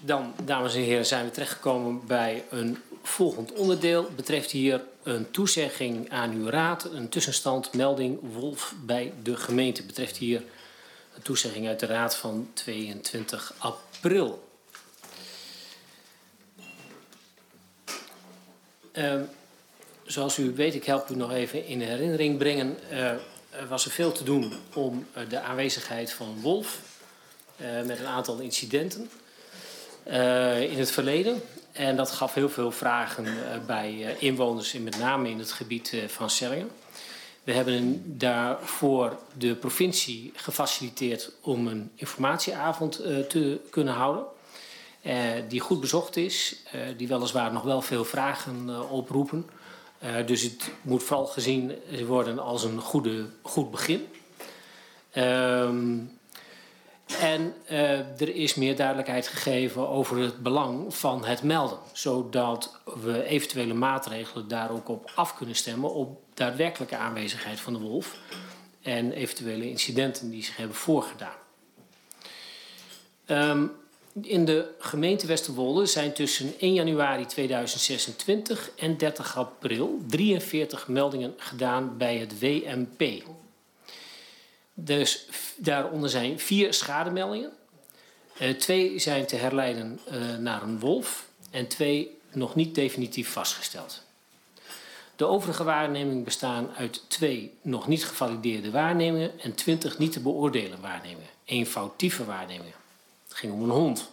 Dan, dames en heren, zijn we terechtgekomen bij een volgend onderdeel. Het betreft hier een toezegging aan uw raad, een tussenstand, melding Wolf bij de gemeente. Het betreft hier een toezegging uit de raad van 22 april. Zoals u weet, ik help u nog even in herinnering brengen, was er veel te doen om de aanwezigheid van Wolf met een aantal incidenten in het verleden. En dat gaf heel veel vragen bij inwoners, met name in het gebied van Sellingen. We hebben daarvoor de provincie gefaciliteerd om een informatieavond te kunnen houden. Die goed bezocht is, die weliswaar nog wel veel vragen oproepen. Dus het moet vooral gezien worden als een goed begin. En er is meer duidelijkheid gegeven over het belang van het melden. Zodat we eventuele maatregelen daar ook op af kunnen stemmen op daadwerkelijke aanwezigheid van de wolf. En eventuele incidenten die zich hebben voorgedaan. In de gemeente Westerwolde zijn tussen 1 januari 2026 en 30 april 43 meldingen gedaan bij het WMP. Dus daaronder zijn 4 schademeldingen. 2 zijn te herleiden naar een wolf en 2 nog niet definitief vastgesteld. De overige waarnemingen bestaan uit 2 nog niet gevalideerde waarnemingen en 20 niet te beoordelen waarnemingen. 1 foutieve waarnemingen. Het ging om een hond.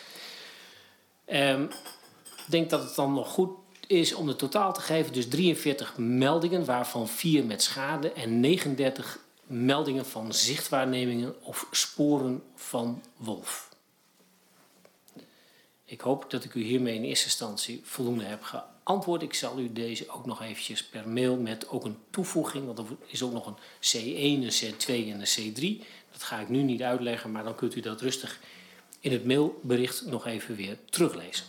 Ik denk dat het dan nog goed is om het totaal te geven. Dus 43 meldingen, waarvan 4 met schade en 39 meldingen van zichtwaarnemingen of sporen van wolf. Ik hoop dat ik u hiermee in eerste instantie voldoende heb geantwoord. Ik zal u deze ook nog eventjes per mail met ook een toevoeging, want er is ook nog een C1, een C2 en een C3. Dat ga ik nu niet uitleggen, maar dan kunt u dat rustig in het mailbericht nog even weer teruglezen.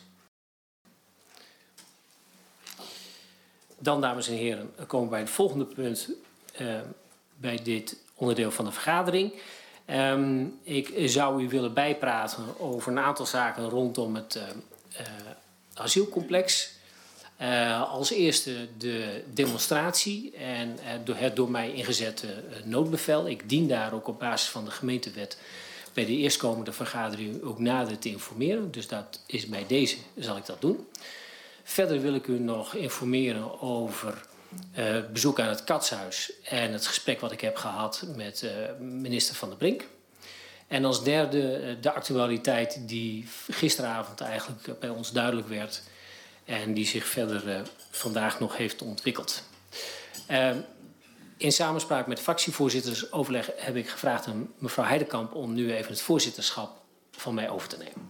Dan, dames en heren, komen we bij het volgende punt bij dit onderdeel van de vergadering. Ik zou u willen bijpraten over een aantal zaken rondom het asielcomplex. Als eerste de demonstratie en het door mij ingezette noodbevel. Ik dien daar ook op basis van de gemeentewet bij de eerstkomende vergadering ook nader te informeren. Dus dat is bij deze, zal ik dat doen. Verder wil ik u nog informeren over het bezoek aan het Katshuis en het gesprek wat ik heb gehad met minister Van der Brink. En als derde de actualiteit die gisteravond eigenlijk bij ons duidelijk werd en die zich verder vandaag nog heeft ontwikkeld. In samenspraak met fractievoorzittersoverleg heb ik gevraagd aan mevrouw Heidekamp om nu even het voorzitterschap van mij over te nemen.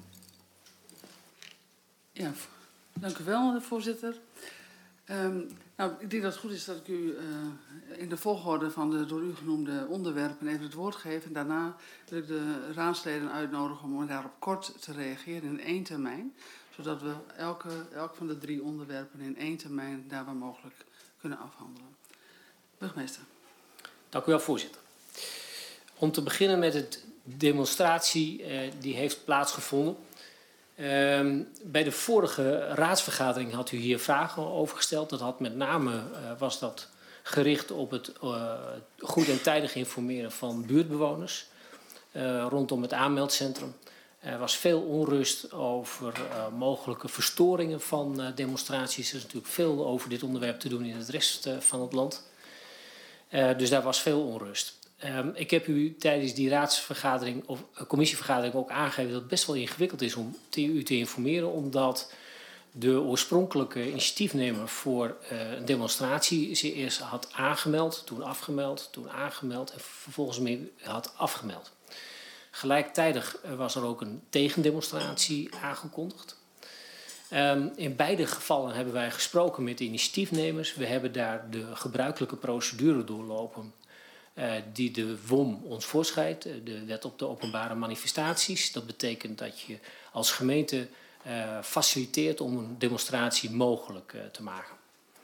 Ja, dank u wel, voorzitter. Nou, ik denk dat het goed is dat ik u in de volgorde van de door u genoemde onderwerpen even het woord geef. En daarna wil ik de raadsleden uitnodigen om daarop kort te reageren in 1 termijn. Zodat we elk van de 3 onderwerpen in 1 termijn daar waar mogelijk kunnen afhandelen. Burgemeester. Dank u wel, voorzitter. Om te beginnen met de demonstratie die heeft plaatsgevonden. Bij de vorige raadsvergadering had u hier vragen over gesteld. Dat had met name was dat gericht op het goed en tijdig informeren van buurtbewoners rondom het aanmeldcentrum. Er was veel onrust over mogelijke verstoringen van demonstraties. Er is natuurlijk veel over dit onderwerp te doen in het rest van het land. Dus daar was veel onrust. Ik heb u tijdens die raadsvergadering of commissievergadering ook aangegeven dat het best wel ingewikkeld is om u te informeren, omdat de oorspronkelijke initiatiefnemer voor een demonstratie ze eerst had aangemeld, toen afgemeld, toen aangemeld en vervolgens weer had afgemeld. Gelijktijdig was er ook een tegendemonstratie aangekondigd. In beide gevallen hebben wij gesproken met de initiatiefnemers. We hebben daar de gebruikelijke procedure doorlopen die de WOM ons voorschrijft, de Wet op de Openbare Manifestaties. Dat betekent dat je als gemeente faciliteert om een demonstratie mogelijk te maken.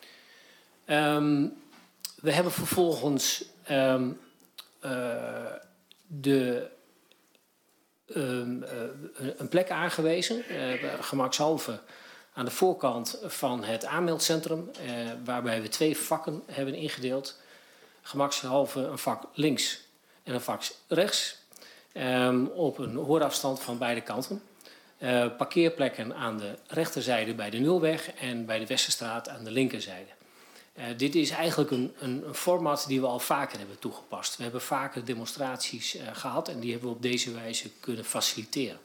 We hebben vervolgens de een plek aangewezen, gemakshalve aan de voorkant van het aanmeldcentrum, waarbij we 2 vakken hebben ingedeeld. Gemakshalve een vak links en een vak rechts, op een hoorafstand van beide kanten. Parkeerplekken aan de rechterzijde bij de Nulweg en bij de Westerstraat aan de linkerzijde. Dit is eigenlijk een format die we al vaker hebben toegepast. We hebben vaker demonstraties gehad en die hebben we op deze wijze kunnen faciliteren.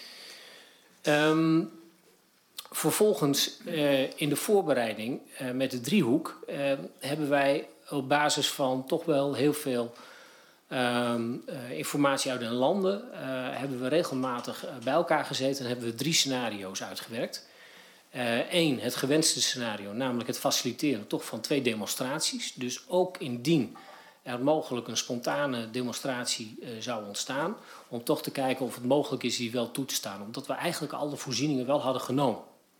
Vervolgens in de voorbereiding met de driehoek hebben wij op basis van toch wel heel veel informatie uit de landen hebben we regelmatig bij elkaar gezeten en hebben we 3 scenario's uitgewerkt. 1, het gewenste scenario, namelijk het faciliteren toch van 2 demonstraties. Dus ook indien er mogelijk een spontane demonstratie zou ontstaan, om toch te kijken of het mogelijk is die wel toe te staan. Omdat we eigenlijk al de voorzieningen wel hadden genomen.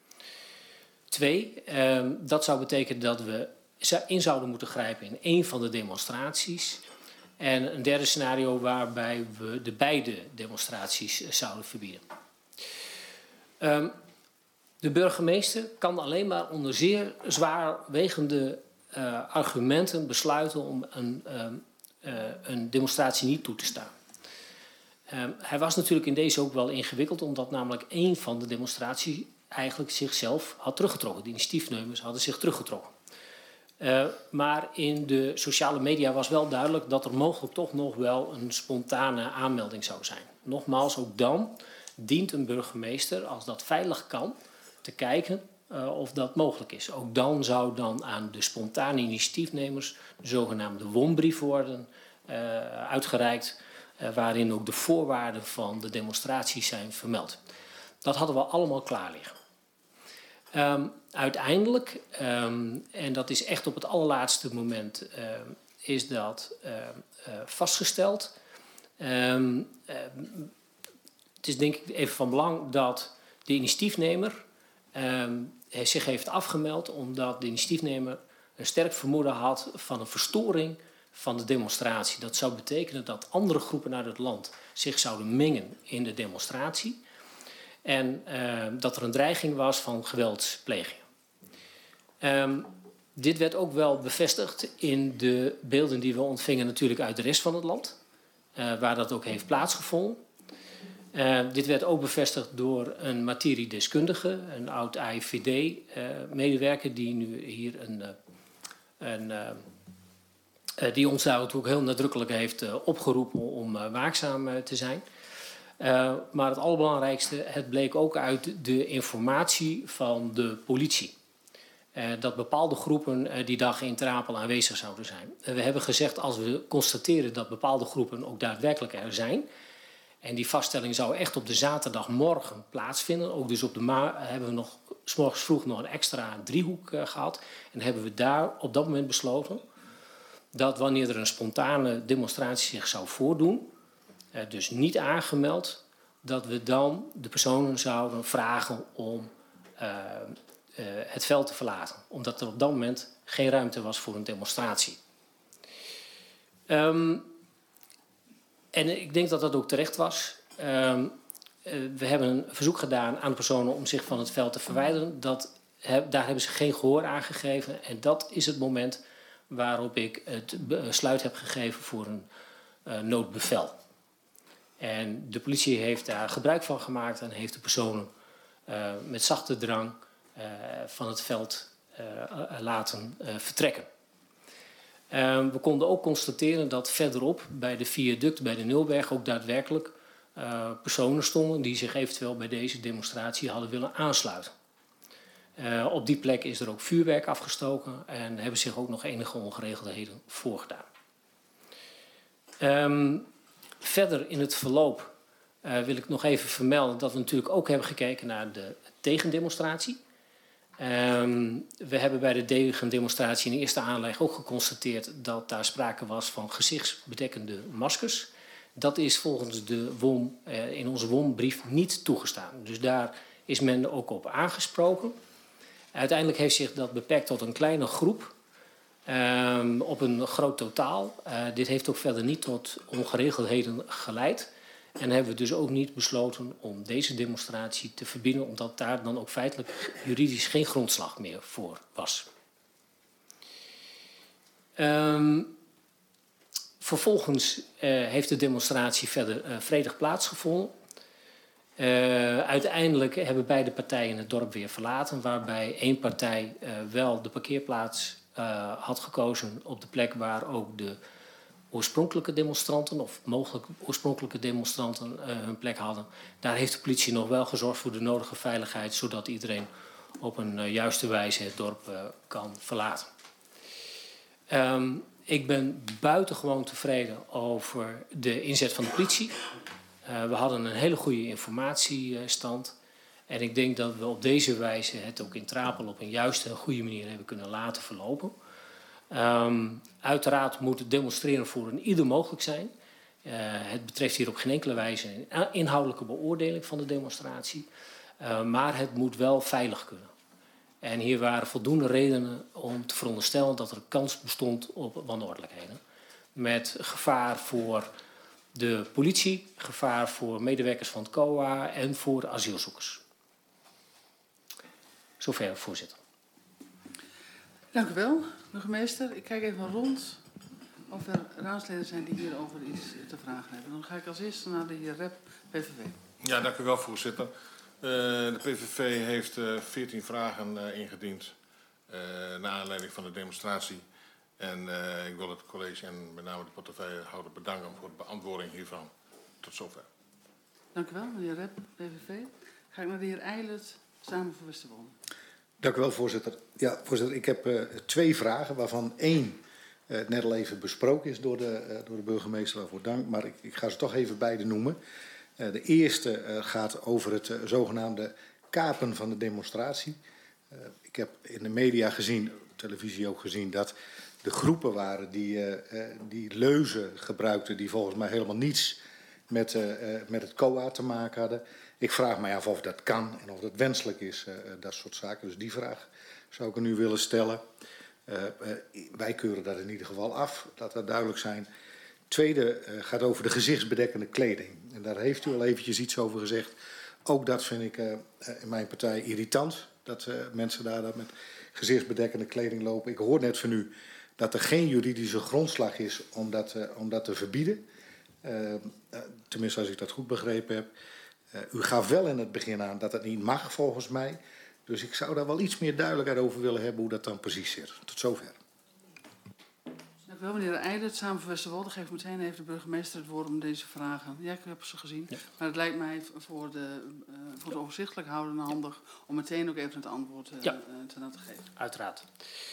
2, dat zou betekenen dat we in zouden moeten grijpen in 1 van de demonstraties. En een 3e scenario waarbij we de beide demonstraties zouden verbieden. De burgemeester kan alleen maar onder zeer zwaarwegende argumenten besluiten om een demonstratie niet toe te staan. Hij was natuurlijk in deze ook wel ingewikkeld, omdat namelijk 1 van de demonstraties eigenlijk zichzelf had teruggetrokken. De initiatiefnemers hadden zich teruggetrokken. Maar in de sociale media was wel duidelijk dat er mogelijk toch nog wel een spontane aanmelding zou zijn. Nogmaals, ook dan dient een burgemeester, als dat veilig kan, te kijken of dat mogelijk is. Ook dan zou dan aan de spontane initiatiefnemers de zogenaamde WOM-brief worden uitgereikt, waarin ook de voorwaarden van de demonstraties zijn vermeld. Dat hadden we allemaal klaar liggen. Uiteindelijk, en dat is echt op het allerlaatste moment, is dat vastgesteld. Het is denk ik even van belang dat de initiatiefnemer zich heeft afgemeld, omdat de initiatiefnemer een sterk vermoeden had van een verstoring van de demonstratie. Dat zou betekenen dat andere groepen uit het land zich zouden mengen in de demonstratie. En dat er een dreiging was van geweldsplegingen. Dit werd ook wel bevestigd in de beelden die we ontvingen natuurlijk uit de rest van het land. Waar dat ook heeft plaatsgevonden. Dit werd ook bevestigd door een materiedeskundige, een oud AIVD-medewerker die nu hier die ons daar ook heel nadrukkelijk heeft opgeroepen om waakzaam te zijn. Maar het allerbelangrijkste, het bleek ook uit de informatie van de politie. Dat bepaalde groepen die dag in Ter Apel aanwezig zouden zijn. We hebben gezegd, als we constateren dat bepaalde groepen ook daadwerkelijk er zijn, en die vaststelling zou echt op de zaterdagmorgen plaatsvinden, ook dus hebben we nog 's morgens vroeg nog een extra driehoek gehad. En hebben we daar op dat moment besloten dat wanneer er een spontane demonstratie zich zou voordoen, dus niet aangemeld, dat we dan de personen zouden vragen om het veld te verlaten. Omdat er op dat moment geen ruimte was voor een demonstratie. En ik denk dat dat ook terecht was. We hebben een verzoek gedaan aan de personen om zich van het veld te verwijderen. Daar hebben ze geen gehoor aan gegeven. En dat is het moment waarop ik het besluit heb gegeven voor een noodbevel. En de politie heeft daar gebruik van gemaakt en heeft de personen met zachte drang van het veld laten vertrekken. We konden ook constateren dat verderop bij de viaduct bij de Nulweg ook daadwerkelijk personen stonden die zich eventueel bij deze demonstratie hadden willen aansluiten. Op die plek is er ook vuurwerk afgestoken en hebben zich ook nog enige ongeregeldheden voorgedaan. Verder in het verloop wil ik nog even vermelden dat we natuurlijk ook hebben gekeken naar de tegendemonstratie. We hebben bij de tegendemonstratie in de eerste aanleg ook geconstateerd dat daar sprake was van gezichtsbedekkende maskers. Dat is volgens de WOM, in onze WOM-brief niet toegestaan. Dus daar is men ook op aangesproken. Uiteindelijk heeft zich dat beperkt tot een kleine groep op een groot totaal. Dit heeft ook verder niet tot ongeregeldheden geleid. En hebben we dus ook niet besloten om deze demonstratie te verbieden, omdat daar dan ook feitelijk juridisch geen grondslag meer voor was. Vervolgens heeft de demonstratie verder vredig plaatsgevonden. Uiteindelijk hebben beide partijen het dorp weer verlaten, waarbij één partij wel de parkeerplaats had gekozen op de plek waar ook de oorspronkelijke demonstranten, of mogelijk oorspronkelijke demonstranten, hun plek hadden. Daar heeft de politie nog wel gezorgd voor de nodige veiligheid, zodat iedereen op een juiste wijze het dorp kan verlaten. Ik ben buitengewoon tevreden over de inzet van de politie. We hadden een hele goede informatiestand. En ik denk dat we op deze wijze het ook in Trapel op een juiste en goede manier hebben kunnen laten verlopen. Uiteraard moet het demonstreren voor een ieder mogelijk zijn. Het betreft hier op geen enkele wijze een inhoudelijke beoordeling van de demonstratie. Maar het moet wel veilig kunnen. En hier waren voldoende redenen om te veronderstellen dat er kans bestond op wanordelijkheden. Met gevaar voor de politie, gevaar voor medewerkers van het COA en voor asielzoekers. Zover, voorzitter. Dank u wel, burgemeester. Ik kijk even rond of er raadsleden zijn die hierover iets te vragen hebben. Dan ga ik als eerste naar de heer Rep, PVV. Ja, dank u wel, voorzitter. De PVV heeft 14 vragen ingediend naar aanleiding van de demonstratie. En ik wil het college en met name de portefeuillehouder bedanken voor de beantwoording hiervan. Tot zover. Dank u wel, meneer Rep, PVV. Ga ik naar de heer Eilert, samen voor Westerwolde. Dank u wel, voorzitter. Ja, voorzitter, ik heb 2 vragen, waarvan 1 net al even besproken is door de burgemeester, waarvoor dank. Maar ik ga ze toch even beide noemen. De eerste gaat over het zogenaamde kapen van de demonstratie. Ik heb in de media gezien, op televisie ook gezien, dat de groepen waren die leuzen gebruikten die volgens mij helemaal niets met het COA te maken hadden. Ik vraag mij af of dat kan en of dat wenselijk is, dat soort zaken. Dus die vraag zou ik er nu willen stellen. Wij keuren dat in ieder geval af, laat dat duidelijk zijn. Tweede gaat over de gezichtsbedekkende kleding. En daar heeft u al eventjes iets over gezegd. Ook dat vind ik in mijn partij irritant, dat mensen daar met gezichtsbedekkende kleding lopen. Ik hoor net van u dat er geen juridische grondslag is om dat te verbieden. Tenminste, als ik dat goed begrepen heb. U gaf wel in het begin aan dat het niet mag, volgens mij. Dus ik zou daar wel iets meer duidelijkheid over willen hebben hoe dat dan precies zit. Tot zover. Dank u wel, meneer Eilert, samen voor Westerwolde. Geef meteen even de burgemeester het woord om deze vragen. Ja, ik heb ze gezien. Ja. Maar het lijkt mij voor de overzichtelijk houden handig om meteen ook even het antwoord te laten geven. Uiteraard.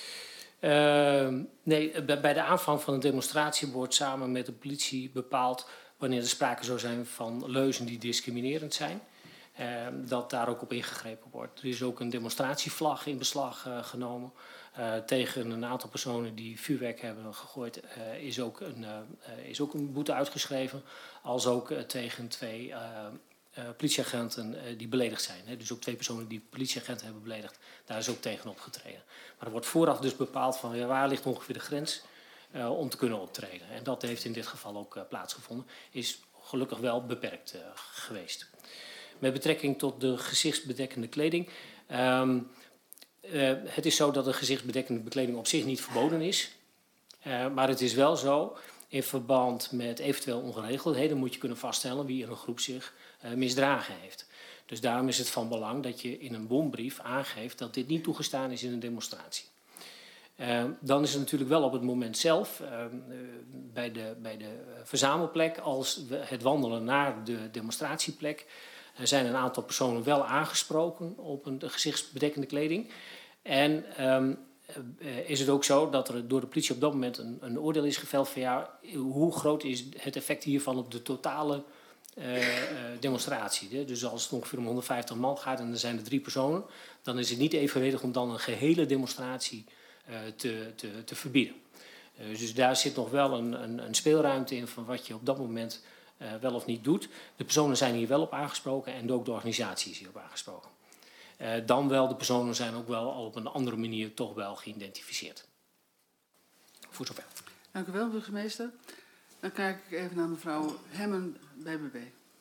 Nee, bij de aanvang van een demonstratie wordt samen met de politie bepaald wanneer er sprake zou zijn van leuzen die discriminerend zijn. Dat daar ook op ingegrepen wordt. Er is ook een demonstratievlag in beslag genomen. Tegen een aantal personen die vuurwerk hebben gegooid is ook een boete uitgeschreven. Als ook tegen 2 politieagenten die beledigd zijn. Hè. Dus ook 2 personen die politieagenten hebben beledigd. Daar is ook tegen opgetreden. Maar er wordt vooraf dus bepaald van waar ligt ongeveer de grens om te kunnen optreden. En dat heeft in dit geval ook plaatsgevonden. Is gelukkig wel beperkt geweest. Met betrekking tot de gezichtsbedekkende kleding. Het is zo dat de gezichtsbedekkende bekleding op zich niet verboden is. Maar het is wel zo, in verband met eventueel ongeregeldheden moet je kunnen vaststellen wie in een groep zich misdragen heeft. Dus daarom is het van belang dat je in een bombrief aangeeft dat dit niet toegestaan is in een demonstratie. Dan is het natuurlijk wel op het moment zelf, bij de verzamelplek, als het wandelen naar de demonstratieplek, zijn een aantal personen wel aangesproken op een gezichtsbedekkende kleding. En is het ook zo dat er door de politie op dat moment een oordeel is geveld van hoe groot is het effect hiervan op de totale demonstratie. Dus als het ongeveer om 150 man gaat en er zijn er 3 personen, dan is het niet evenredig om dan een gehele demonstratie te verbieden. Dus daar zit nog wel een speelruimte in van wat je op dat moment wel of niet doet. De personen zijn hier wel op aangesproken en ook de organisatie is hierop aangesproken. Dan wel, de personen zijn ook wel al op een andere manier toch wel geïdentificeerd. Voor zover. Dank u wel, burgemeester. Dan kijk ik even naar mevrouw Hemmen, BBB.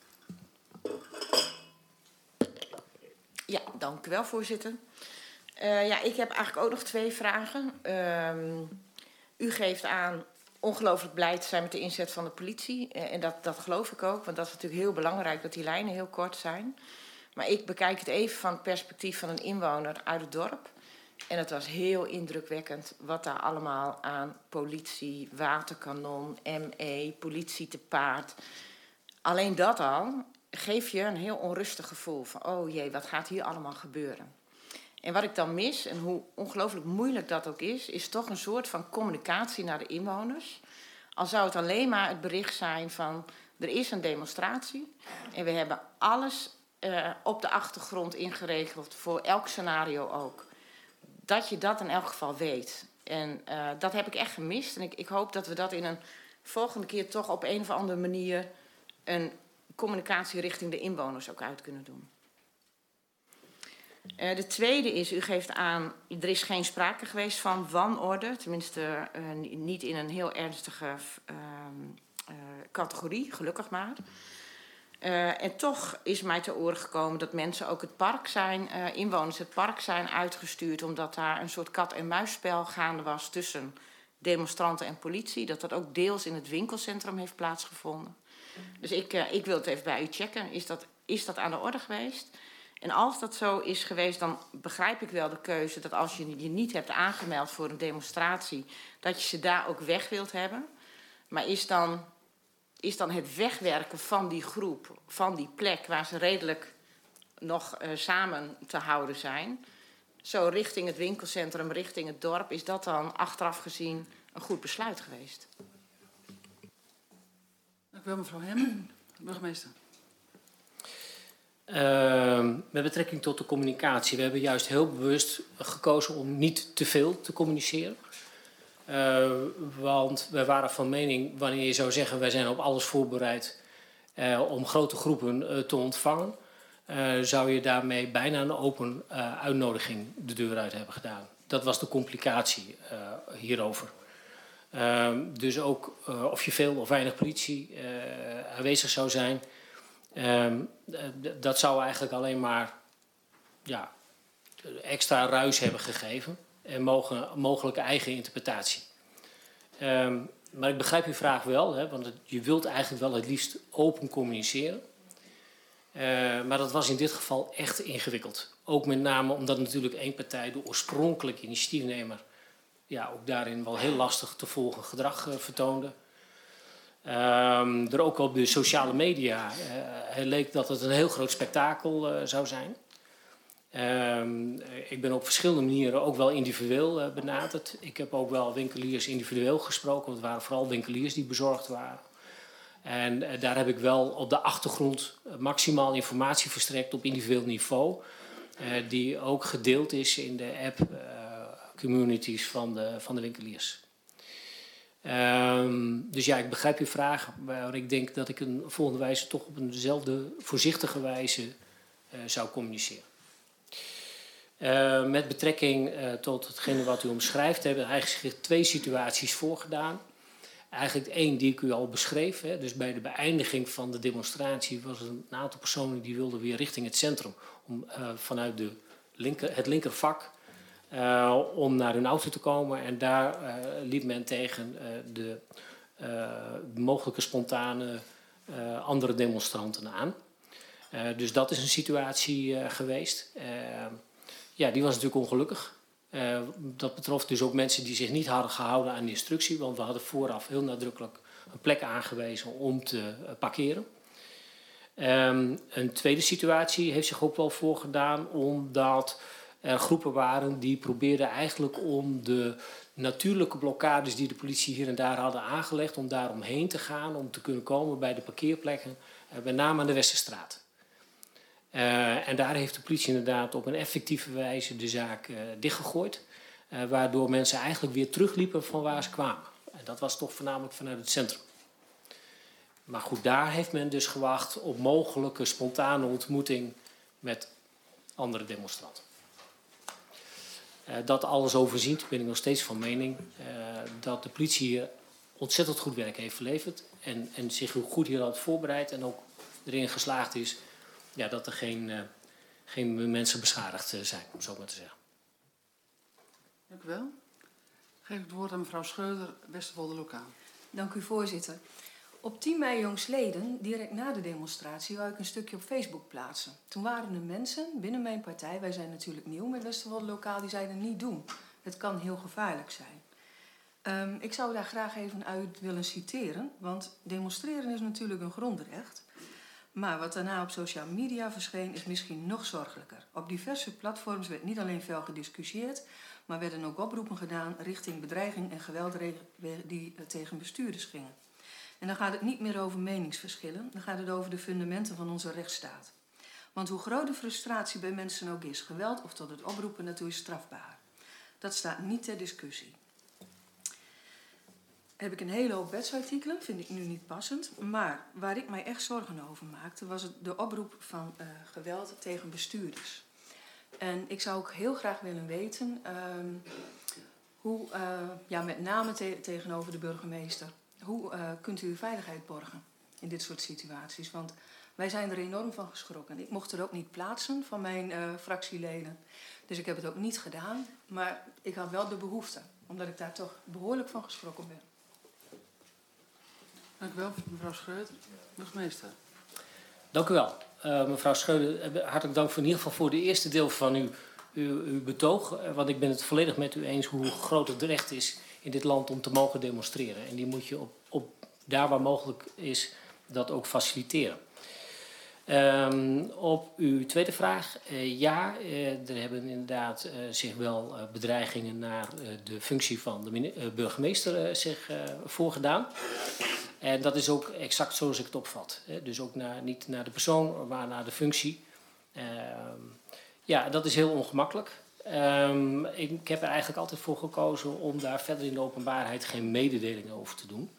Ja, dank u wel, voorzitter. Ik heb eigenlijk ook nog 2 vragen. U geeft aan ongelooflijk blij te zijn met de inzet van de politie. En dat geloof ik ook, want dat is natuurlijk heel belangrijk dat die lijnen heel kort zijn. Maar ik bekijk het even van het perspectief van een inwoner uit het dorp. En het was heel indrukwekkend wat daar allemaal aan politie, waterkanon, ME, politie te paard. Alleen dat al geeft je een heel onrustig gevoel van, oh jee, wat gaat hier allemaal gebeuren? En wat ik dan mis, en hoe ongelooflijk moeilijk dat ook is toch een soort van communicatie naar de inwoners. Al zou het alleen maar het bericht zijn van, er is een demonstratie en we hebben alles op de achtergrond ingeregeld, voor elk scenario ook. Dat je dat in elk geval weet. En dat heb ik echt gemist. En ik hoop dat we dat in een volgende keer toch op een of andere manier een communicatie richting de inwoners ook uit kunnen doen. De tweede is, u geeft aan, er is geen sprake geweest van wanorde. Tenminste, niet in een heel ernstige categorie, gelukkig maar. En toch is mij te oren gekomen dat mensen ook het park zijn, inwoners het park zijn uitgestuurd, omdat daar een soort kat-en-muisspel gaande was tussen demonstranten en politie. Dat dat ook deels in het winkelcentrum heeft plaatsgevonden. Dus ik wil het even bij u checken. Is dat aan de orde geweest? En als dat zo is geweest, dan begrijp ik wel de keuze dat als je je niet hebt aangemeld voor een demonstratie, dat je ze daar ook weg wilt hebben. Maar is dan het wegwerken van die groep, van die plek waar ze redelijk nog samen te houden zijn, zo richting het winkelcentrum, richting het dorp, is dat dan achteraf gezien een goed besluit geweest? Dank u wel, mevrouw Hemmen. Burgemeester. Met betrekking tot de communicatie. We hebben juist heel bewust gekozen om niet te veel te communiceren. Want we waren van mening, wanneer je zou zeggen, wij zijn op alles voorbereid om grote groepen te ontvangen, zou je daarmee bijna een open uitnodiging de deur uit hebben gedaan. Dat was de complicatie hierover. Dus ook of je veel of weinig politie aanwezig zou zijn, dat zou eigenlijk alleen maar extra ruis hebben gegeven en mogelijke eigen interpretatie. Maar ik begrijp uw vraag wel, hè, want je wilt eigenlijk wel het liefst open communiceren. Maar dat was in dit geval echt ingewikkeld. Ook met name omdat natuurlijk één partij, de oorspronkelijke initiatiefnemer, ook daarin wel heel lastig te volgen gedrag vertoonde. Er ook op de sociale media leek dat het een heel groot spektakel zou zijn. Ik ben op verschillende manieren ook wel individueel benaderd. Ik heb ook wel winkeliers individueel gesproken, want het waren vooral winkeliers die bezorgd waren. En daar heb ik wel op de achtergrond maximaal informatie verstrekt op individueel niveau, die ook gedeeld is in de app communities van de winkeliers. Dus ik begrijp uw vraag, maar ik denk dat ik een volgende wijze toch op eenzelfde voorzichtige wijze zou communiceren. Met betrekking tot hetgene wat u omschrijft, hebben eigenlijk zich 2 situaties voorgedaan. Eigenlijk 1 die ik u al beschreef. Hè. Dus bij de beëindiging van de demonstratie was er een aantal personen die wilden weer richting het centrum. Om vanuit het linkervak om naar hun auto te komen. En daar liep men tegen de mogelijke spontane andere demonstranten aan. Dus dat is een situatie geweest. Die was natuurlijk ongelukkig. Dat betrof dus ook mensen die zich niet hadden gehouden aan de instructie. Want we hadden vooraf heel nadrukkelijk een plek aangewezen om te parkeren. Een tweede situatie heeft zich ook wel voorgedaan omdat er groepen waren die probeerden eigenlijk om de natuurlijke blokkades die de politie hier en daar hadden aangelegd, om daar omheen te gaan, om te kunnen komen bij de parkeerplekken, met name aan de Westerstraat. En daar heeft de politie inderdaad op een effectieve wijze de zaak dichtgegooid. Waardoor mensen eigenlijk weer terugliepen van waar ze kwamen. En dat was toch voornamelijk vanuit het centrum. Maar goed, daar heeft men dus gewacht op mogelijke spontane ontmoeting met andere demonstranten. Dat alles overziend ben ik nog steeds van mening dat de politie hier ontzettend goed werk heeft geleverd. En zich goed hier had voorbereid en ook erin geslaagd is dat er geen mensen beschadigd zijn, om zo maar te zeggen. Dank u wel. Geef ik het woord aan mevrouw Schreuder, Westerwolde Lokaal. Dank u, voorzitter. Op 10 mei jongstleden, direct na de demonstratie, wou ik een stukje op Facebook plaatsen. Toen waren er mensen binnen mijn partij, wij zijn natuurlijk nieuw met Westerwolde Lokaal, die zeiden niet doen. Het kan heel gevaarlijk zijn. Ik zou daar graag even uit willen citeren, want demonstreren is natuurlijk een grondrecht. Maar wat daarna op social media verscheen is misschien nog zorgelijker. Op diverse platforms werd niet alleen fel gediscussieerd, maar werden ook oproepen gedaan richting bedreiging en geweld die tegen bestuurders gingen. En dan gaat het niet meer over meningsverschillen, dan gaat het over de fundamenten van onze rechtsstaat. Want hoe groot de frustratie bij mensen ook is, geweld of tot het oproepen daartoe is strafbaar. Dat staat niet ter discussie. Heb ik een hele hoop wetsartikelen, vind ik nu niet passend. Maar waar ik mij echt zorgen over maakte, was de oproep van geweld tegen bestuurders. En ik zou ook heel graag willen weten hoe, met name tegenover de burgemeester, hoe kunt u uw veiligheid borgen in dit soort situaties? Want wij zijn er enorm van geschrokken. Ik mocht er ook niet plaatsen van mijn fractieleden. Dus ik heb het ook niet gedaan. Maar ik had wel de behoefte, omdat ik daar toch behoorlijk van geschrokken ben. Dank u wel, mevrouw Schreuder. Burgemeester. Dank u wel. Mevrouw Schreuder, hartelijk dank in ieder geval voor de eerste deel van uw betoog. Want ik ben het volledig met u eens hoe groot het recht is in dit land om te mogen demonstreren. En die moet je op daar waar mogelijk is dat ook faciliteren. Op uw tweede vraag. Er hebben inderdaad zich wel bedreigingen naar de functie van de burgemeester zich voorgedaan. En dat is ook exact zoals ik het opvat. Dus ook niet naar de persoon, maar naar de functie. Dat is heel ongemakkelijk. Ik heb er eigenlijk altijd voor gekozen om daar verder in de openbaarheid geen mededelingen over te doen.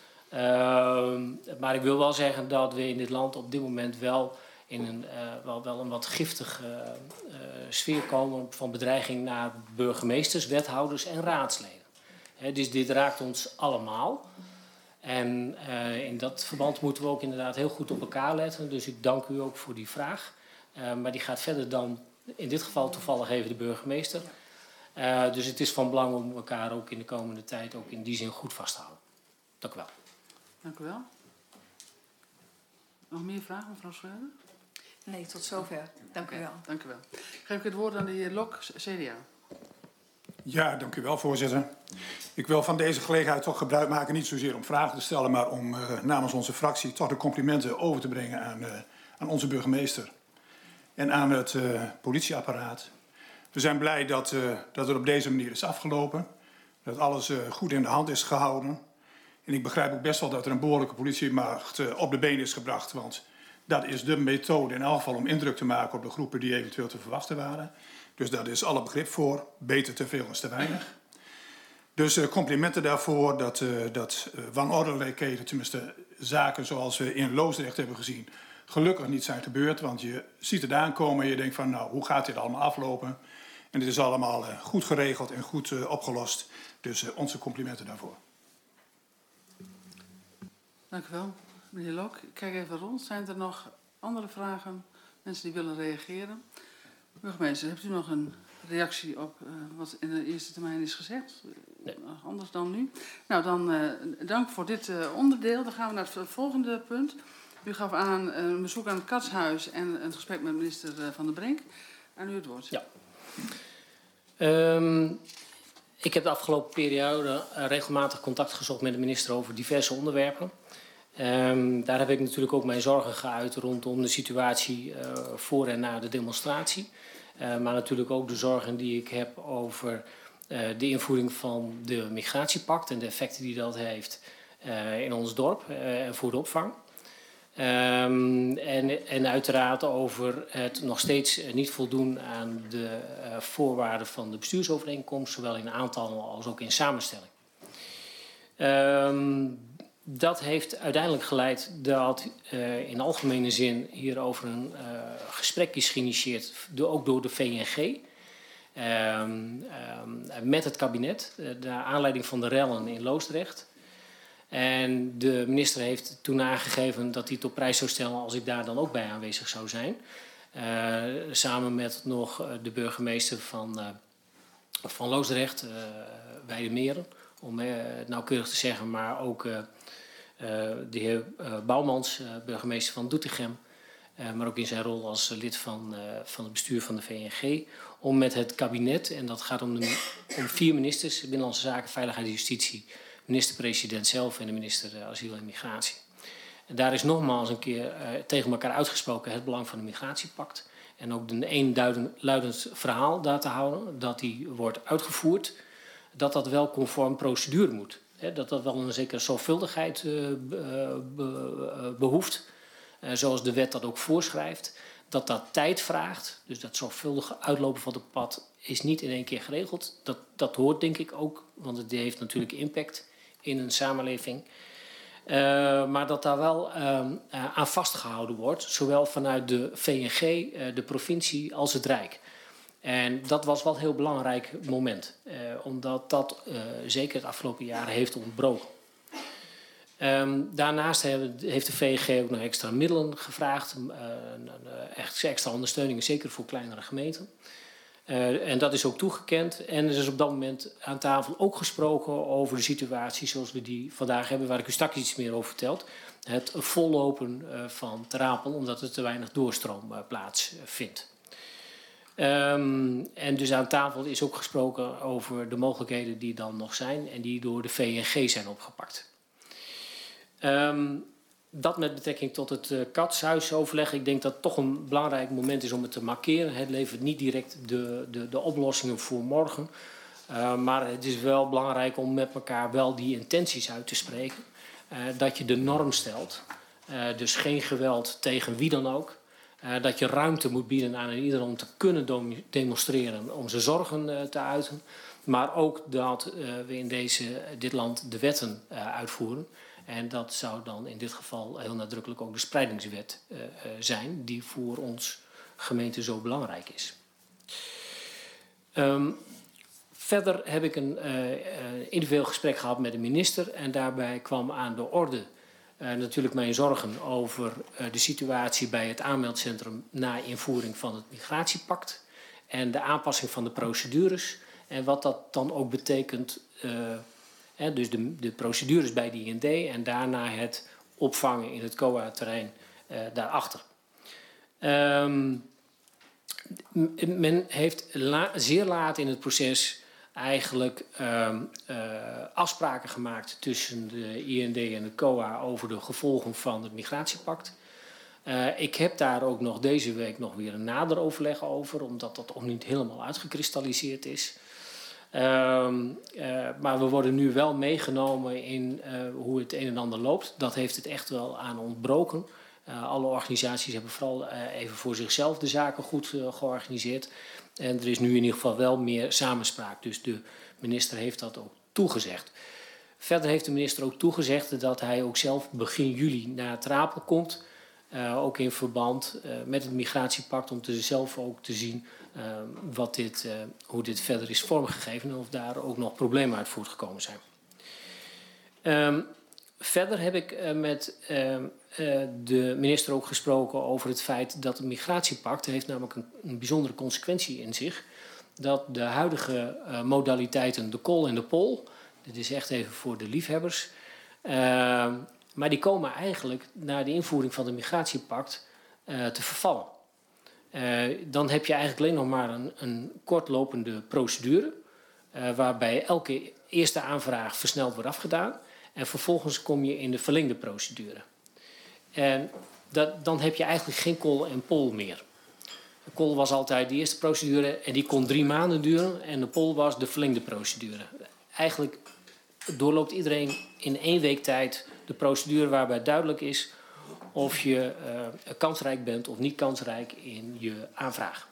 Maar ik wil wel zeggen dat we in dit land op dit moment wel in een wat giftige sfeer komen van bedreiging naar burgemeesters, wethouders en raadsleden. Dus dit raakt ons allemaal. En in dat verband moeten we ook inderdaad heel goed op elkaar letten. Dus ik dank u ook voor die vraag. Maar die gaat verder dan in dit geval toevallig even de burgemeester. Dus het is van belang om elkaar ook in de komende tijd ook in die zin goed vast te houden. Dank u wel. Dank u wel. Nog meer vragen, mevrouw Schreuder? Nee, tot zover. Dank u wel. Dank u wel. Geef ik het woord aan de heer Lok, CDA. Ja, dank u wel, voorzitter. Ik wil van deze gelegenheid toch gebruik maken, niet zozeer om vragen te stellen, maar om namens onze fractie toch de complimenten over te brengen aan onze burgemeester en aan het politieapparaat. We zijn blij dat het op deze manier is afgelopen, dat alles goed in de hand is gehouden. En ik begrijp ook best wel dat er een behoorlijke politiemacht op de been is gebracht, want dat is de methode in elk geval om indruk te maken op de groepen die eventueel te verwachten waren. Dus daar is alle begrip voor. Beter te veel als te weinig. Dus complimenten daarvoor dat wanordelijkheden, tenminste zaken zoals we in Loosdrecht hebben gezien, gelukkig niet zijn gebeurd. Want je ziet het aankomen en je denkt van hoe gaat dit allemaal aflopen? En het is allemaal goed geregeld en goed opgelost. Dus onze complimenten daarvoor. Dank u wel, meneer Lok. Ik kijk even rond. Zijn er nog andere vragen? Mensen die willen reageren? Burgemeester, hebt u nog een reactie op wat in de eerste termijn is gezegd? Nee. Anders dan nu? Nou, dan dank voor dit onderdeel. Dan gaan we naar het volgende punt. U gaf aan een bezoek aan het Katshuis en een gesprek met minister Van der Brink. Aan u het woord. Ja. Ik heb de afgelopen periode regelmatig contact gezocht met de minister over diverse onderwerpen. Daar heb ik natuurlijk ook mijn zorgen geuit rondom de situatie voor en na de demonstratie. Maar natuurlijk ook de zorgen die ik heb over de invoering van de migratiepact en de effecten die dat heeft in ons dorp en voor de opvang. En uiteraard over het nog steeds niet voldoen aan de voorwaarden van de bestuursovereenkomst, zowel in aantal als ook in samenstelling. Dat heeft uiteindelijk geleid dat in algemene zin hierover een gesprek is geïnitieerd, ook door de VNG, met het kabinet, naar aanleiding van de rellen in Loosdrecht. En de minister heeft toen aangegeven dat hij het op prijs zou stellen als ik daar dan ook bij aanwezig zou zijn. Samen met nog de burgemeester van Loosdrecht, Weidemeren, om het nauwkeurig te zeggen, maar ook de heer Bouwmans, burgemeester van Doetinchem, maar ook in zijn rol als lid van het bestuur van de VNG, om met het kabinet, en dat gaat om 4 ministers, Binnenlandse Zaken, Veiligheid en Justitie, minister-president zelf en de minister Asiel en Migratie. En daar is nogmaals een keer tegen elkaar uitgesproken het belang van de migratiepact. En ook een eenduidend verhaal daar te houden, dat die wordt uitgevoerd, dat dat wel conform procedure moet. Dat dat wel een zekere zorgvuldigheid behoeft, zoals de wet dat ook voorschrijft. Dat dat tijd vraagt, dus dat zorgvuldige uitlopen van het pad is niet in één keer geregeld. Dat hoort denk ik ook, want het heeft natuurlijk impact in een samenleving. Maar dat daar wel aan vastgehouden wordt, zowel vanuit de VNG, de provincie als het Rijk. En dat was wel een heel belangrijk moment, omdat dat zeker het afgelopen jaar heeft ontbroken. Daarnaast heeft de VNG ook nog extra middelen gevraagd, extra ondersteuning, zeker voor kleinere gemeenten. En dat is ook toegekend. En er is op dat moment aan tafel ook gesproken over de situatie zoals we die vandaag hebben, waar ik u straks iets meer over verteld. Het vollopen van Ter Apel, omdat er te weinig doorstroom plaatsvindt. En dus aan tafel is ook gesproken over de mogelijkheden die dan nog zijn en die door de VNG zijn opgepakt. Dat met betrekking tot het katshuisoverleg. Ik denk dat het toch een belangrijk moment is om het te markeren. Het levert niet direct de oplossingen voor morgen. Maar het is wel belangrijk om met elkaar wel die intenties uit te spreken. Dat je de norm stelt. Dus geen geweld tegen wie dan ook. Dat je ruimte moet bieden aan iedereen om te kunnen demonstreren, om zijn zorgen te uiten. Maar ook dat we in dit land de wetten uitvoeren. En dat zou dan in dit geval heel nadrukkelijk ook de spreidingswet zijn, die voor ons gemeente zo belangrijk is. Verder heb ik een individueel gesprek gehad met de minister en daarbij kwam aan de orde natuurlijk mijn zorgen over de situatie bij het aanmeldcentrum na invoering van het migratiepact en de aanpassing van de procedures en wat dat dan ook betekent. Dus de procedures bij de IND en daarna het opvangen in het COA-terrein daarachter. Men heeft zeer laat in het proces eigenlijk afspraken gemaakt tussen de IND en het COA over de gevolgen van het migratiepact. Ik heb daar ook nog deze week nog weer een nader overleg over, omdat dat ook niet helemaal uitgekristalliseerd is. Maar we worden nu wel meegenomen in hoe het een en ander loopt. Dat heeft het echt wel aan ontbroken. Alle organisaties hebben vooral even voor zichzelf de zaken goed georganiseerd. En er is nu in ieder geval wel meer samenspraak. Dus de minister heeft dat ook toegezegd. Verder heeft de minister ook toegezegd dat hij ook zelf begin juli naar Ter Apel komt. Ook in verband met het migratiepact om zelf ook te zien hoe dit verder is vormgegeven en of daar ook nog problemen uit voortgekomen zijn. Verder heb ik met de minister ook gesproken over het feit dat het migratiepact heeft namelijk een bijzondere consequentie in zich. Dat de huidige modaliteiten, de call en de poll, dit is echt even voor de liefhebbers, maar die komen eigenlijk na de invoering van het migratiepact te vervallen. Dan heb je eigenlijk alleen nog maar een kortlopende procedure, waarbij elke eerste aanvraag versneld wordt afgedaan. En vervolgens kom je in de verlengde procedure. En dan heb je eigenlijk geen call en poll meer. De call was altijd de eerste procedure en die kon 3 maanden duren. En de poll was de verlengde procedure. Eigenlijk doorloopt iedereen in 1 week tijd de procedure waarbij duidelijk is of je kansrijk bent of niet kansrijk in je aanvraag.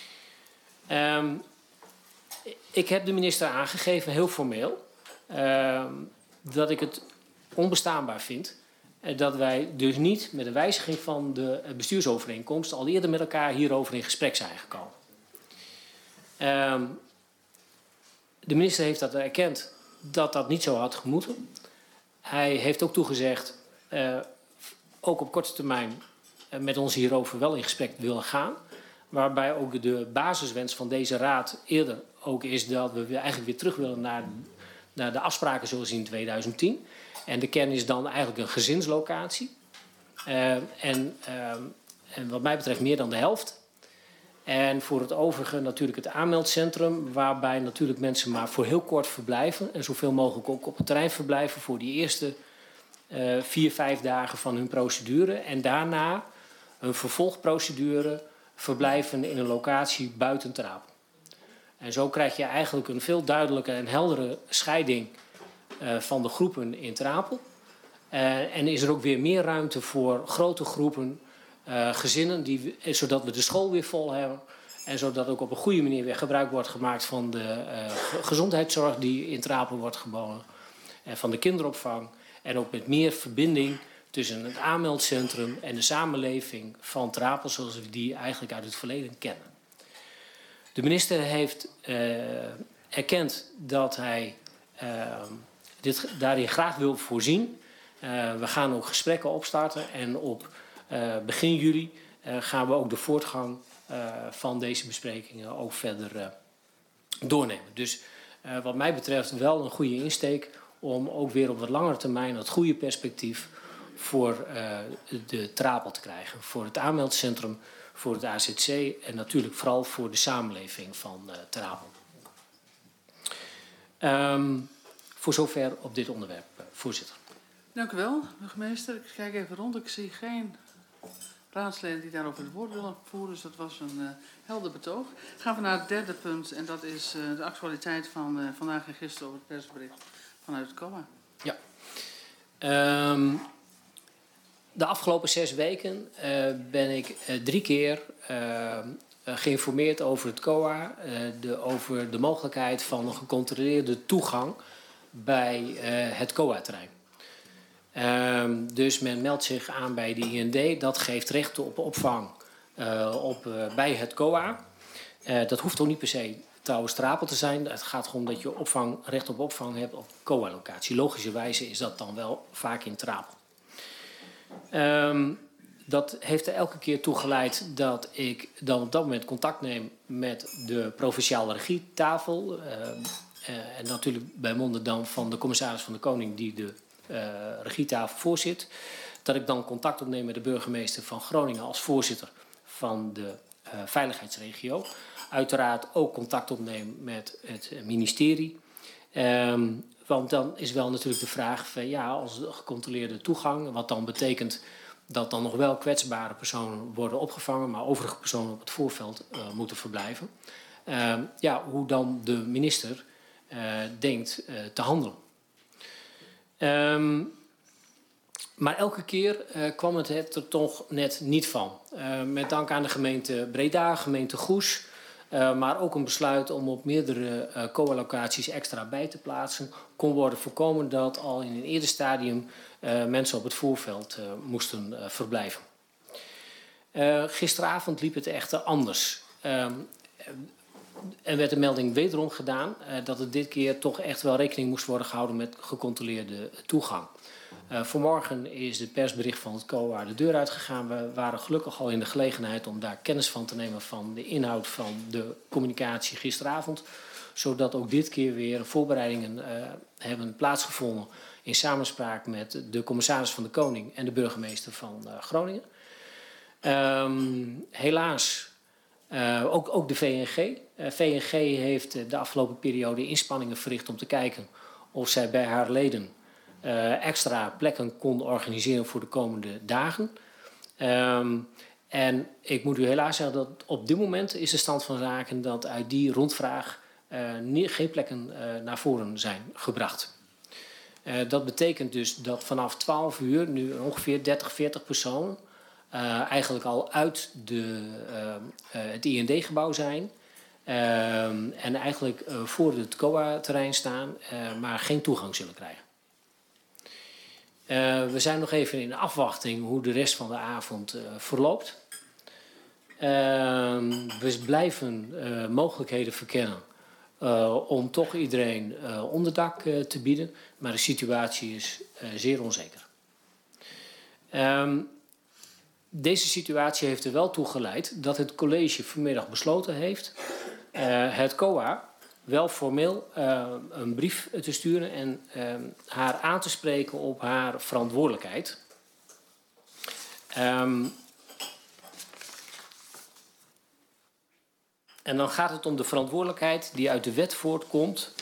Ik heb de minister aangegeven, heel formeel, dat ik het onbestaanbaar vind dat wij dus niet met de wijziging van de bestuursovereenkomst al eerder met elkaar hierover in gesprek zijn gekomen. De minister heeft dat erkend dat dat niet zo had gemoeten. hij heeft ook toegezegd, ook op korte termijn, met ons hierover wel in gesprek willen gaan. Waarbij ook de basiswens van deze raad eerder ook is dat we eigenlijk weer terug willen naar de afspraken zoals in 2010. En de kern is dan eigenlijk een gezinslocatie. En wat mij betreft meer dan de helft. En voor het overige natuurlijk het aanmeldcentrum, waarbij natuurlijk mensen maar voor heel kort verblijven. En zoveel mogelijk ook op het terrein verblijven voor die eerste 4-5 dagen van hun procedure. En daarna een vervolgprocedure verblijven in een locatie buiten Ter Apel. En zo krijg je eigenlijk een veel duidelijke en heldere scheiding van de groepen in Ter Apel. En is er ook weer meer ruimte voor grote groepen gezinnen, zodat we de school weer vol hebben. En zodat ook op een goede manier weer gebruik wordt gemaakt van de gezondheidszorg die in Ter Apel wordt geboden. Van de kinderopvang. En ook met meer verbinding tussen het aanmeldcentrum en de samenleving van Ter Apel zoals we die eigenlijk uit het verleden kennen. De minister heeft erkend dat hij daarin graag wil voorzien. We gaan ook gesprekken opstarten en op begin juli gaan we ook de voortgang van deze besprekingen ook verder doornemen. Dus wat mij betreft wel een goede insteek om ook weer op wat langere termijn het goede perspectief voor de Ter Apel te krijgen. Voor het aanmeldcentrum, voor het AZC en natuurlijk vooral voor de samenleving van Ter Apel. Voor zover op dit onderwerp, voorzitter. Dank u wel, burgemeester. Ik kijk even rond. Ik zie geen raadsleden die daarover het woord willen voeren. Dus dat was een helder betoog. Gaan we naar het derde punt. En dat is de actualiteit van vandaag en gisteren over het persbericht vanuit het COA. Ja. De afgelopen 6 weken ben ik 3 keer geïnformeerd over het COA. Over de mogelijkheid van een gecontroleerde toegang bij het COA-terrein. Dus men meldt zich aan bij de IND. Dat geeft recht op opvang bij het COA. Dat hoeft ook niet per se trouwens Ter Apel te zijn. Het gaat erom dat je recht op opvang hebt op COA-locatie. Logischerwijze is dat dan wel vaak in Ter Apel. Dat heeft er elke keer toe geleid dat ik dan op dat moment contact neem met de provinciale regietafel. En natuurlijk bij monden dan van de commissaris van de Koning die de regietafel voorzit. Dat ik dan contact opneem met de burgemeester van Groningen als voorzitter van de veiligheidsregio. Uiteraard ook contact opneem met het ministerie. Want dan is wel natuurlijk de vraag van ja, als gecontroleerde toegang, wat dan betekent dat dan nog wel kwetsbare personen worden opgevangen, maar overige personen op het voorveld moeten verblijven. Hoe dan de minister denkt te handelen. Maar elke keer kwam het er toch net niet van. Met dank aan de gemeente Breda, gemeente Goes, maar ook een besluit om op meerdere COA-locaties extra bij te plaatsen, kon worden voorkomen dat al in een eerder stadium mensen op het voorveld moesten verblijven. Gisteravond liep het echter anders. Er werd de melding wederom gedaan dat er dit keer toch echt wel rekening moest worden gehouden met gecontroleerde toegang. Vanmorgen is het persbericht van het COA de deur uitgegaan. We waren gelukkig al in de gelegenheid om daar kennis van te nemen van de inhoud van de communicatie gisteravond. Zodat ook dit keer weer voorbereidingen hebben plaatsgevonden in samenspraak met de commissaris van de Koning en de burgemeester van Groningen. Helaas ook de VNG. VNG heeft de afgelopen periode inspanningen verricht om te kijken of zij bij haar leden extra plekken kon organiseren voor de komende dagen. En ik moet u helaas zeggen dat op dit moment is de stand van zaken dat uit die rondvraag geen plekken naar voren zijn gebracht. Dat betekent dus dat vanaf 12 uur nu ongeveer 30-40 personen eigenlijk al uit het IND-gebouw zijn. En eigenlijk voor het COA-terrein staan, maar geen toegang zullen krijgen. We zijn nog even in afwachting hoe de rest van de avond verloopt. We blijven mogelijkheden verkennen om toch iedereen onderdak te bieden. Maar de situatie is zeer onzeker. Deze situatie heeft er wel toe geleid dat het college vanmiddag besloten heeft het COA wel formeel een brief te sturen en haar aan te spreken op haar verantwoordelijkheid. En dan gaat het om de verantwoordelijkheid die uit de wet voortkomt.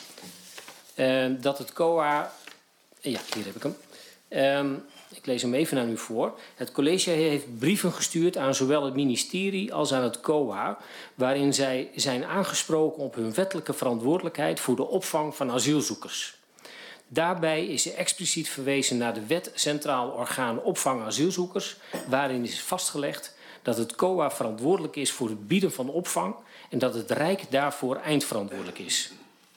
Dat het COA... Ja, hier heb ik hem. Ik lees hem even aan u voor. Het college heeft brieven gestuurd aan zowel het ministerie als aan het COA, waarin zij zijn aangesproken op hun wettelijke verantwoordelijkheid voor de opvang van asielzoekers. Daarbij is er expliciet verwezen naar de wet Centraal Orgaan Opvang Asielzoekers, waarin is vastgelegd dat het COA verantwoordelijk is voor het bieden van opvang en dat het Rijk daarvoor eindverantwoordelijk is.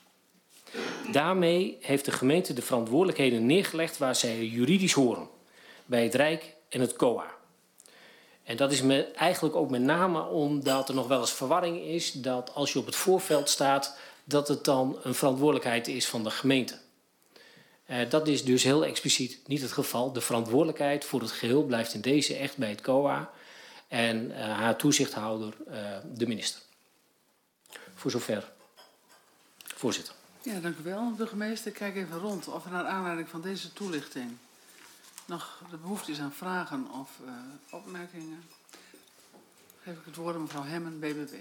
Daarmee heeft de gemeente de verantwoordelijkheden neergelegd waar zij juridisch horen, bij het Rijk en het COA. En dat is eigenlijk ook met name omdat er nog wel eens verwarring is dat als je op het voorveld staat, dat het dan een verantwoordelijkheid is van de gemeente. Dat is dus heel expliciet niet het geval. De verantwoordelijkheid voor het geheel blijft in deze echt bij het COA en haar toezichthouder, de minister. Voor zover, voorzitter. Ja, dank u wel, burgemeester. Ik kijk even rond of er naar aanleiding van deze toelichting nog de behoefte is aan vragen of opmerkingen. Geef ik het woord aan mevrouw Hemmen, BBB.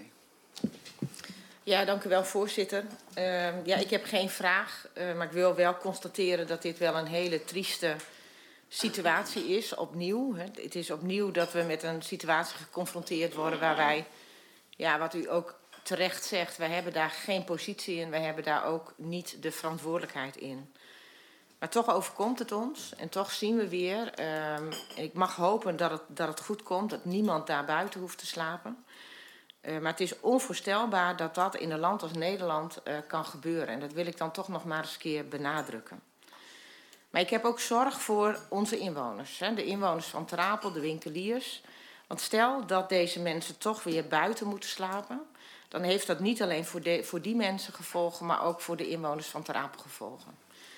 Ja, dank u wel, voorzitter. Ja, ik heb geen vraag, maar ik wil wel constateren dat dit wel een hele trieste situatie is, opnieuw. Het is opnieuw dat we met een situatie geconfronteerd worden waar wij, ja, wat u ook terecht zegt, wij hebben daar geen positie in, wij hebben daar ook niet de verantwoordelijkheid in. Maar toch overkomt het ons en toch zien we weer, ik mag hopen dat het goed komt, dat niemand daar buiten hoeft te slapen. Maar het is onvoorstelbaar dat dat in een land als Nederland kan gebeuren. En dat wil ik dan toch nog maar eens een keer benadrukken. Maar ik heb ook zorg voor onze inwoners. Hè, de inwoners van Ter Apel, de winkeliers. Want stel dat deze mensen toch weer buiten moeten slapen, dan heeft dat niet alleen voor die mensen gevolgen, maar ook voor de inwoners van Ter Apel gevolgen.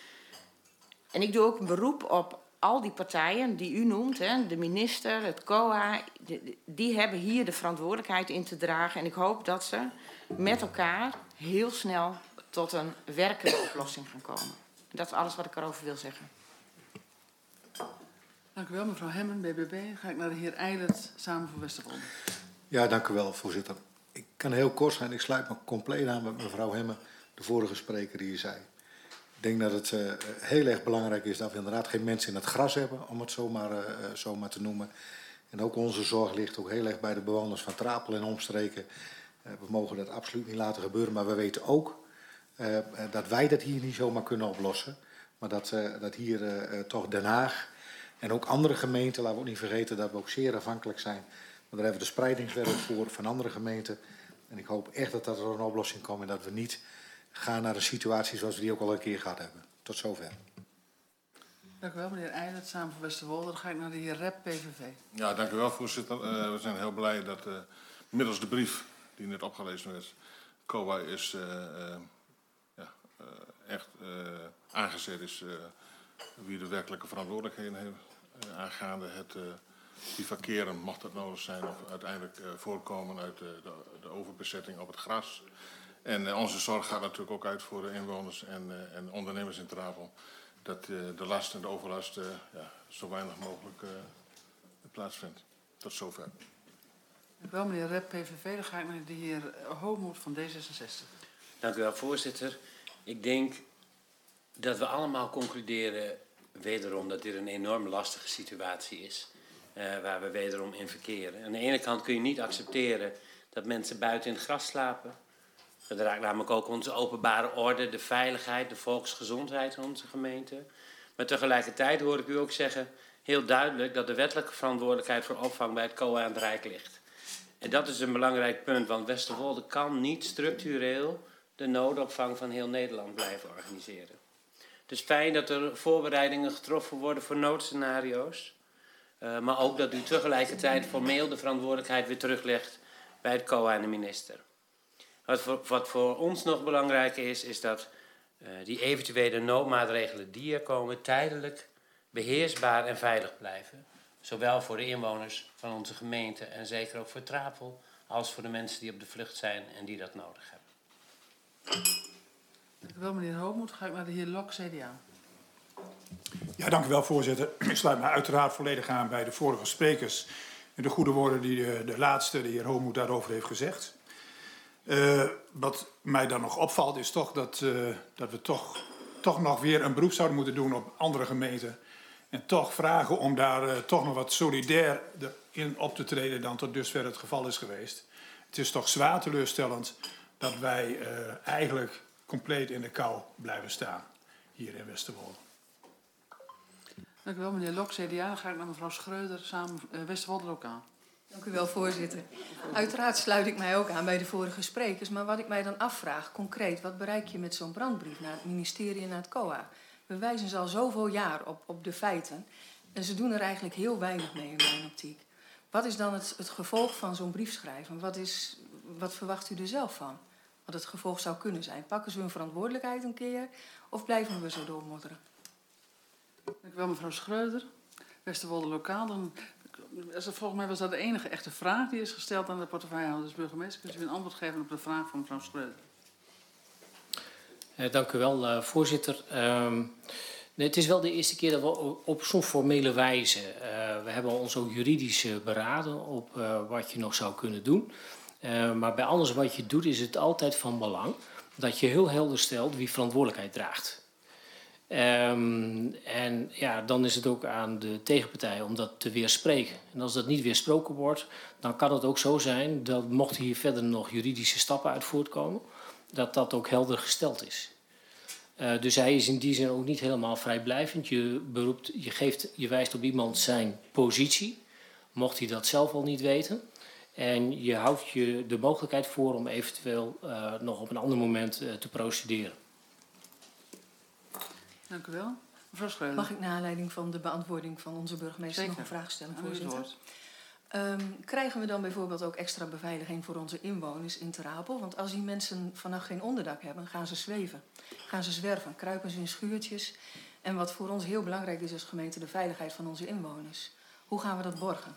En ik doe ook een beroep op al die partijen die u noemt, hè, de minister, het COA, die hebben hier de verantwoordelijkheid in te dragen. En ik hoop dat ze met elkaar heel snel tot een werkende oplossing gaan komen. En dat is alles wat ik erover wil zeggen. Dank u wel, mevrouw Hemmen, BBB. Dan ga ik naar de heer Eilert, samen voor Westerwolde. Ja, dank u wel, voorzitter. Ik kan heel kort zijn. Ik sluit me compleet aan met mevrouw Hemmen, de vorige spreker die zei. Ik denk dat het heel erg belangrijk is dat we inderdaad geen mensen in het gras hebben, om het zomaar te noemen. En ook onze zorg ligt ook heel erg bij de bewoners van Ter Apel en omstreken. We mogen dat absoluut niet laten gebeuren, maar we weten ook dat wij dat hier niet zomaar kunnen oplossen. Maar dat hier toch Den Haag en ook andere gemeenten, laten we ook niet vergeten dat we ook zeer afhankelijk zijn. Maar daar hebben we de spreidingswerk voor van andere gemeenten. En ik hoop echt dat er een oplossing komt en dat we niet gaan naar een situatie zoals we die ook al een keer gehad hebben. Tot zover. Dank u wel, meneer Eilert, samen voor Westerwolde. Dan ga ik naar de heer Rep, PVV. Ja, dank u wel, voorzitter. We zijn heel blij dat middels de brief die net opgelezen werd, COA is echt aangezet is wie de werkelijke verantwoordelijkheden heeft aangaande het bivakeren, mocht dat nodig zijn, of uiteindelijk voorkomen uit de overbezetting op het gras. En onze zorg gaat natuurlijk ook uit voor de inwoners en ondernemers in Ter Apel. Dat de last en de overlast zo weinig mogelijk plaatsvindt. Tot zover. Dank u wel, meneer Rep, PVV. Dan ga ik naar de heer Hoogmoed van D66. Dank u wel, voorzitter. Ik denk dat we allemaal concluderen wederom dat dit een enorm lastige situatie is. Waar we wederom in verkeren. Aan de ene kant kun je niet accepteren dat mensen buiten in het gras slapen. Dat raakt namelijk ook onze openbare orde, de veiligheid, de volksgezondheid van onze gemeente. Maar tegelijkertijd hoor ik u ook zeggen, heel duidelijk, dat de wettelijke verantwoordelijkheid voor opvang bij het COA aan het Rijk ligt. En dat is een belangrijk punt, want Westerwolde kan niet structureel de noodopvang van heel Nederland blijven organiseren. Het is fijn dat er voorbereidingen getroffen worden voor noodscenario's. Maar ook dat u tegelijkertijd formeel de verantwoordelijkheid weer teruglegt bij het COA en de minister. Wat voor ons nog belangrijk is dat die eventuele noodmaatregelen die er komen tijdelijk beheersbaar en veilig blijven. Zowel voor de inwoners van onze gemeente en zeker ook voor Trapel, als voor de mensen die op de vlucht zijn en die dat nodig hebben. Dank u wel, meneer Hoogmoed. Ga ik naar de heer Lok, CDA. Ja, dank u wel, voorzitter. Ik sluit me uiteraard volledig aan bij de vorige sprekers en de goede woorden die de laatste, de heer Hoogmoed, daarover heeft gezegd. Wat mij dan nog opvalt is toch dat we toch nog weer een beroep zouden moeten doen op andere gemeenten. En toch vragen om daar toch nog wat solidair in op te treden dan tot dusver het geval is geweest. Het is toch zwaar teleurstellend dat wij eigenlijk compleet in de kou blijven staan hier in Westerwolde. Dank u wel, meneer Lok, CDA. Dan ga ik naar mevrouw Schreuder, samen Westerwolde lokaal. Dank u wel, voorzitter. Uiteraard sluit ik mij ook aan bij de vorige sprekers. Maar wat ik mij dan afvraag, concreet, wat bereik je met zo'n brandbrief naar het ministerie en naar het COA? We wijzen ze al zoveel jaar op de feiten. En ze doen er eigenlijk heel weinig mee in mijn optiek. Wat is dan het gevolg van zo'n brief schrijven? Wat verwacht u er zelf van? Wat het gevolg zou kunnen zijn? Pakken ze hun verantwoordelijkheid een keer? Of blijven we zo doormodderen? Dank u wel, mevrouw Schreuder. Westerwolde lokaal. Volgens mij was dat de enige echte vraag die is gesteld aan de portefeuillehouder burgemeester. Kunt u een antwoord geven op de vraag van mevrouw Schreuder? Dank u wel, voorzitter. Het is wel de eerste keer dat we op zo'n formele wijze... we hebben ons ook juridisch beraden op wat je nog zou kunnen doen. Maar bij alles wat je doet is het altijd van belang dat je heel helder stelt wie verantwoordelijkheid draagt. En ja, dan is het ook aan de tegenpartij om dat te weerspreken. En als dat niet weersproken wordt, dan kan het ook zo zijn dat mochten hier verder nog juridische stappen uit voortkomen, dat dat ook helder gesteld is. Dus hij is in die zin ook niet helemaal vrijblijvend. Je wijst op iemand zijn positie, mocht hij dat zelf al niet weten. En je houdt je de mogelijkheid voor om eventueel nog op een ander moment te procederen. Dank u wel. Mevrouw Schreuder. Mag ik naar aanleiding van de beantwoording van onze burgemeester Zeker. nog een vraag stellen, Aan u het voorzitter? woord. Krijgen we dan bijvoorbeeld ook extra beveiliging voor onze inwoners in Trapel? Want als die mensen vannacht geen onderdak hebben, gaan ze zweven. Gaan ze zwerven, kruipen ze in schuurtjes. En wat voor ons heel belangrijk is als gemeente, de veiligheid van onze inwoners. Hoe gaan we dat borgen?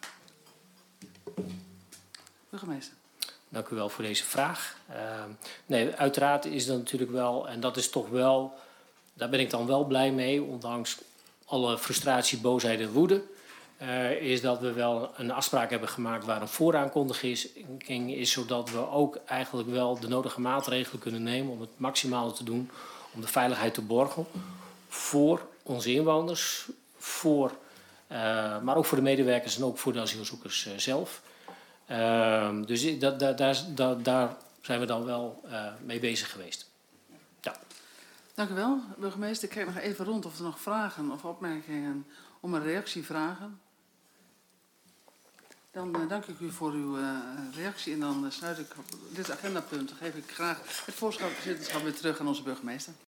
Burgemeester. Dank u wel voor deze vraag. Nee, uiteraard is dat natuurlijk wel, en dat is toch wel, daar ben ik dan wel blij mee, ondanks alle frustratie, boosheid en woede, is dat we wel een afspraak hebben gemaakt waar een vooraankondiging is, zodat we ook eigenlijk wel de nodige maatregelen kunnen nemen om het maximale te doen om de veiligheid te borgen voor onze inwoners, maar ook voor de medewerkers en ook voor de asielzoekers zelf. Dus daar zijn we dan wel mee bezig geweest. Ja. Dank u wel, burgemeester. Ik kijk nog even rond of er nog vragen of opmerkingen om een reactie vragen. Dan dank ik u voor uw reactie en dan sluit ik dit agendapunt. Dan geef ik graag het voorzitterschap weer terug aan onze burgemeester.